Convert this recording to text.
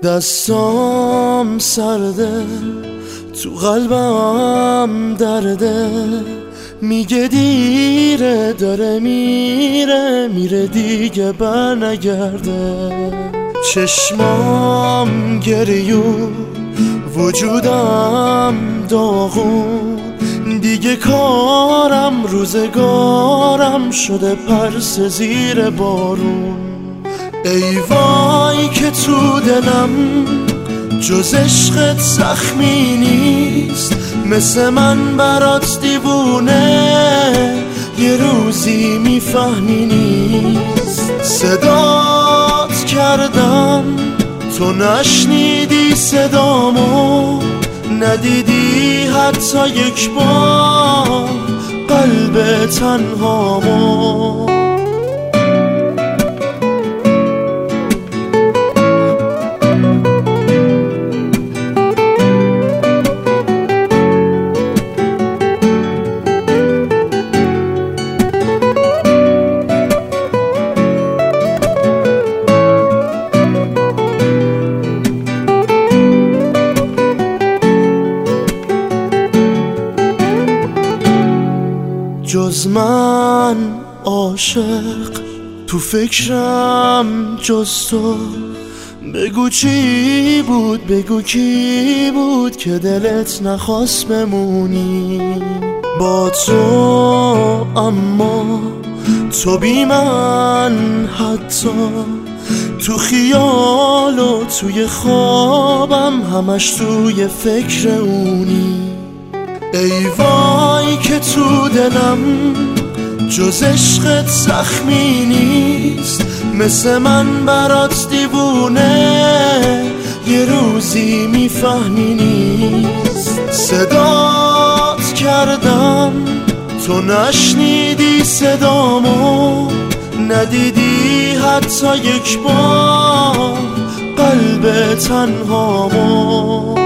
دستام سرده، تو قلبم درده، میگه دیره، داره میره دیگه بر نگرده. چشمام گریون، وجودم داغون، دیگه کارم روزگارم شده پرس زیر بارون. ای وای که تو دلم جز عشقت زخمی نیست، مثل من برات دیوونه یه روزی میفهمی نیست. صدات کردم تو نشنیدی صدامو، ندیدی حتی یک بار قلب تنهامو. جز من عاشق تو فکرم جز تو، بگو چی بود، بگو کی بود که دلت نخواست بمونی با تو. اما تو بی من حتی تو خیال و توی خوابم همش توی فکر اونی. ای وای که تو دلم جز عشقت زخمی نیست، مثل من برات دیوونه یه روزی میفهمی نیست. صدات کردم تو نشنیدی صدامو، ندیدی حتی یک بار قلب تنهامو.